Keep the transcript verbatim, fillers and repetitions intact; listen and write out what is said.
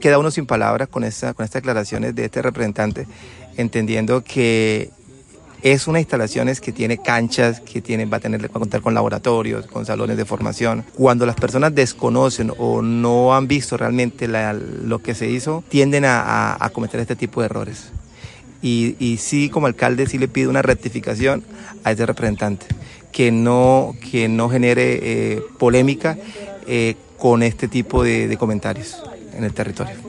Queda uno sin palabras con, esta, con estas declaraciones de este representante, entendiendo que es una instalaciones que tiene canchas, que tiene, va a tener, va a contar con laboratorios, con salones de formación. Cuando las personas desconocen o no han visto realmente la, lo que se hizo, tienden a, a, a cometer este tipo de errores. Y, y sí, como alcalde, sí le pido una rectificación a ese representante, que no, que no genere eh, polémica eh, con este tipo de, de comentarios en el territorio.